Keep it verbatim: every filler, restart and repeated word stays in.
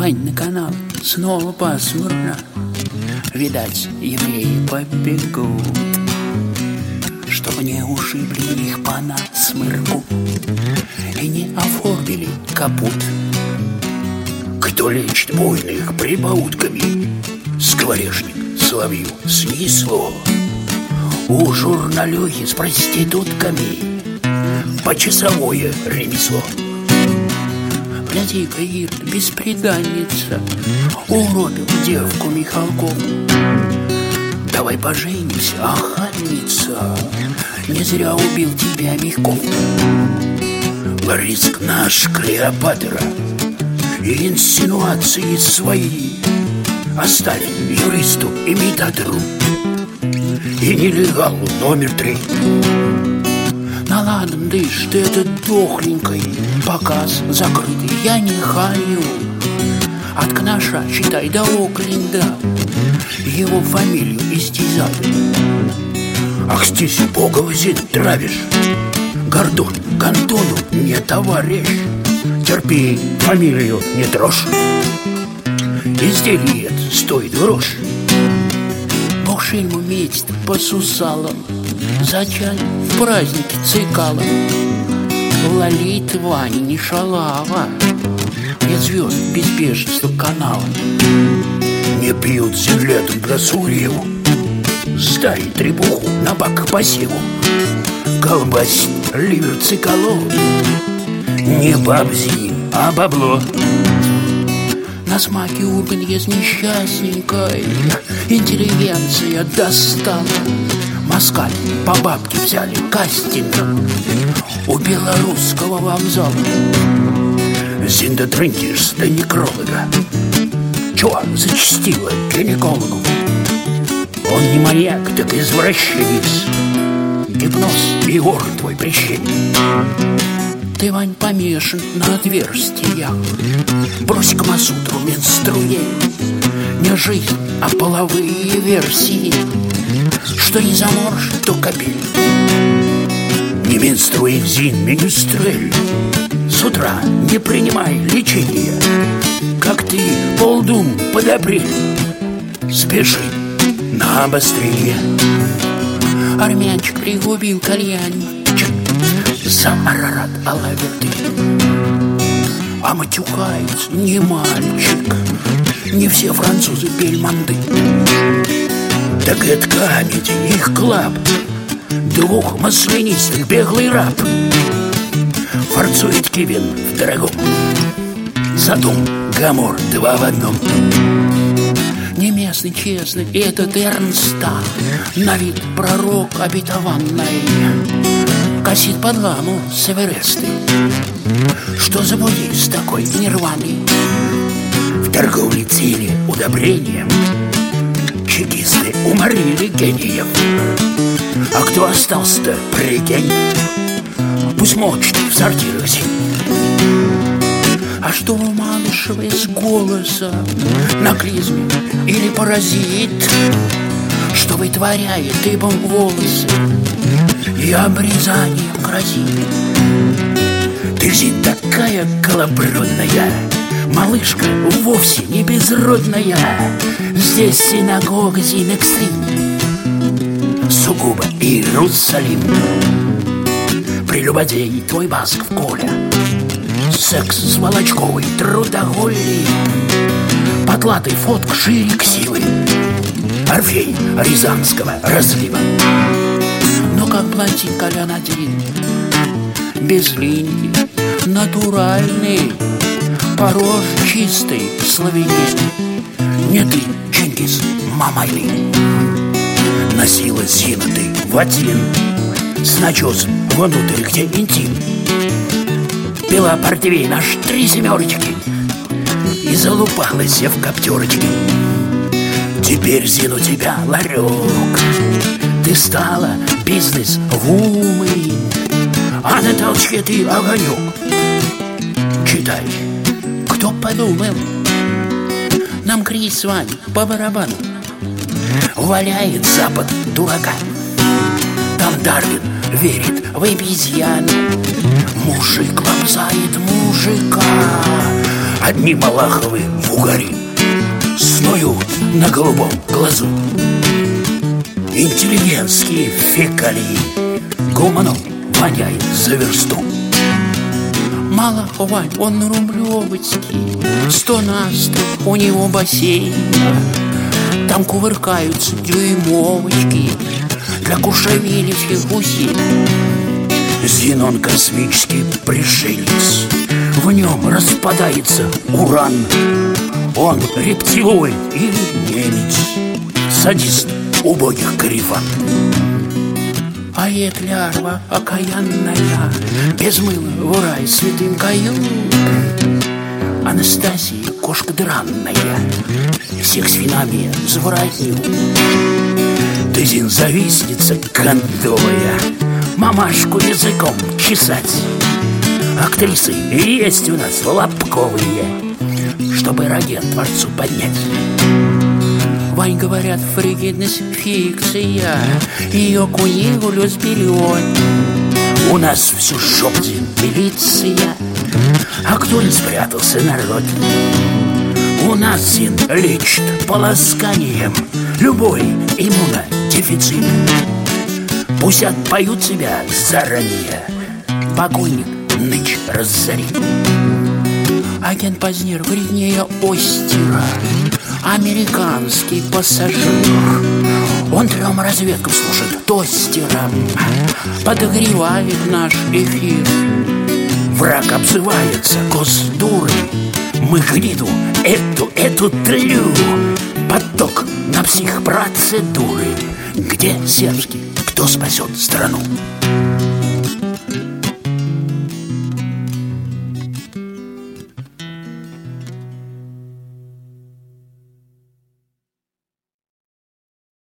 Вань, на канал снова пасмурно. Видать, евреи побегут, чтобы не ушибли их по насмырку и не оформили капут. Кто лечит больных прибаутками? Скворечник соловью снесло. У журналюги с проститутками почасовое ремесло. Гляди-ка, Ирт, бесприданница, уробил девку Михалкову. Давай поженимся, охотница, не зря убил тебя Мягков. Лариск наш Клеопатра и инсинуации свои оставим юристу, имитатору и нелегалу номер три. Наладан, дышь, ты это дохленькой, показ закрытый, я не хаю. От Кнаша, считай, до Окленда его фамилию истязали. Ах, здесь Бога зин травишь, Гордон к Антону не товарищ. Терпи, фамилию не трожь, изделие стоит грош. Бог шельму метит по сусалам, зачать в празднике цикала. Лолит Ваня не шалава, нет звезд без бешенства канала. Не пьют землету Брасурьеву, сдай требуху на бак посеву. Колбасит ливер цикало, не бабзи, а бабло. На смаке Урбан есть несчастненькой, интеллигенция достала. Москаль по бабке взяли кастингом у белорусского вокзала. Зинда Трындиш до некролога, чего зачастила гинекологу? Он не маяк, так извращенец, гипноз и вор твой прещенец. Ты, Вань, помешан на отверстиях, брось к Масутру менструей. Не жизнь, а половые версии, что не заморж, то капель. Не менструй, Зин, министрель, с утра не принимай лечения. Как ты полдум подобрел, спеши на обострение. Армянчик пригубил кальянчик за Арарат Алаверды, а матюкается не мальчик, не все французы бельмонды. Так это камеди, их клаб, двух маслянистых беглый раб. Форцует Кивин в дорогом, Содом, Гомор два в одном. Не местный, честный, этот Эрнста, на вид пророк обетованный, косит под ламу с Эвересты. Что за буддист такой нирваный? В торговле цели удобрением чекисты уморили гениев. А кто остался-то, прикинь? Пусть мочит в сортирах зим. А что у Малышева из голоса на клизме или паразит, что вытворяет дыбом волосы и обрезанием грозит? Ты же такая колобродная, малышка вовсе не безродная. Здесь синагога Зин Экстрим, сугубо Иерусалим. Прелюбодей твой Басков Коля, секс с Волочковой трудоголи, потлатый фотк шире ксивы, Орфей Рязанского разлива. Но как платить Колян один, без линии, натуральный, порож чистый славянин. Не ты, Чингис Мамайли, носила Зина ты в один с начесом внутрь, где интим. Пила портвейн аж три семерочки и залупалась в коптерочки. Теперь, Зин, у тебя ларек, ты стала бизнес-вумен, а на толчке ты огонек. Читай, кто подумал, нам Крис с вами по барабану. Валяет Запад дурака, там Дарвин верит в обезьяну. Мужик лапзает мужика, одни малаховы в угаре снуют на голубом глазу. Интеллигентские фекалии гуманом воняет за версту. Мало, Вань, он рублевочки, сто настов у него бассейн. Там кувыркаются дюймовочки для кушавелевских гусей. Зенон космический пришелец, в нем распадается уран. Он рептилоид или немец, садист убогих карифан. А эта лярва окаянная без мыла в рай святым кают. Анастасия, кошка дранная, всех с винами заворотню. Тызин завистница кондовая, мамашку языком чесать. Актрисы есть у нас лобковые, чтобы рогет творцу поднять. Вань, говорят, фригидность фикция, ее кунигулю сберет. У нас всю шопдин милиция, а кто не спрятался, народ? У нас зин лечит полосканием любой иммунодефицит. Пусть отпоют себя заранее, покойник ночь разорит. Агент Познер вреднее Остера, американский пассажир. Он трем разведкам служит тостером, подогревает наш эфир. Враг обзывается госдурой, мы гниду эту, эту тлю. Поток на психпроцедуры, где сербский, кто спасет страну.